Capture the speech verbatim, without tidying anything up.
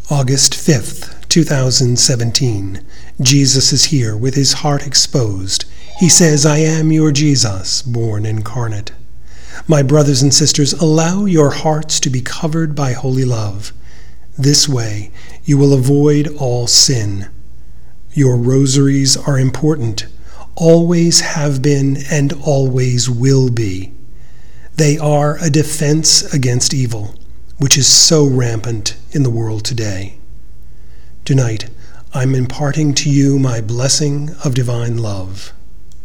August fifth, two thousand seventeen. Jesus is here with his heart exposed. He says, I am your Jesus, born incarnate. My brothers and sisters, allow your hearts to be covered by holy love. This way you will avoid all sin. Your rosaries are important, always have been and always will be. They are a defense against evil, which is so rampant in the world today. Tonight, I'm imparting to you my blessing of divine love.